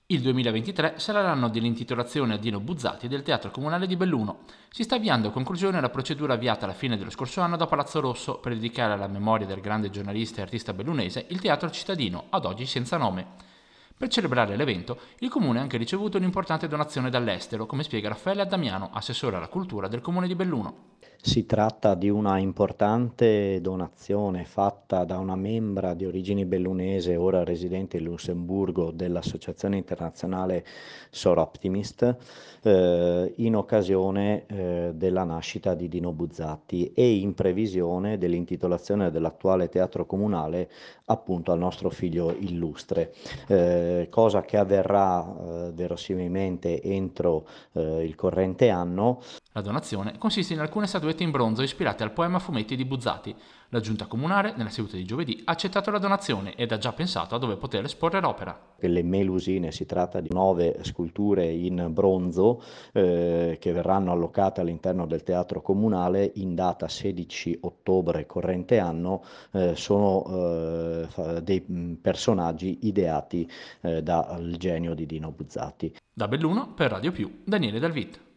Il 2023 sarà l'anno dell'intitolazione a Dino Buzzati del Teatro Comunale di Belluno. Si sta avviando a conclusione la procedura avviata alla fine dello scorso anno da Palazzo Rosso per dedicare alla memoria del grande giornalista e artista bellunese il teatro cittadino, ad oggi senza nome. Per celebrare l'evento, il comune ha anche ricevuto un'importante donazione dall'estero, come spiega Raffaele Addamiano, assessore alla cultura del comune di Belluno. Si tratta di una importante donazione fatta da una membra di origini bellunese, ora residente in Lussemburgo, dell'Associazione Internazionale Sor Optimist, in occasione della nascita di Dino Buzzati e in previsione dell'intitolazione dell'attuale teatro comunale appunto al nostro figlio illustre, cosa che avverrà verosimilmente entro il corrente anno. La donazione consiste in alcune statuette in bronzo ispirate al poema a fumetti di Buzzati. La giunta comunale, nella seduta di giovedì, ha accettato la donazione ed ha già pensato a dove poter esporre l'opera. Le Melusine, si tratta di 9 sculture in bronzo che verranno allocate all'interno del teatro comunale in data 16 ottobre corrente anno, sono dei personaggi ideati dal genio di Dino Buzzati. Da Belluno, per Radio Più, Daniele Dalvit.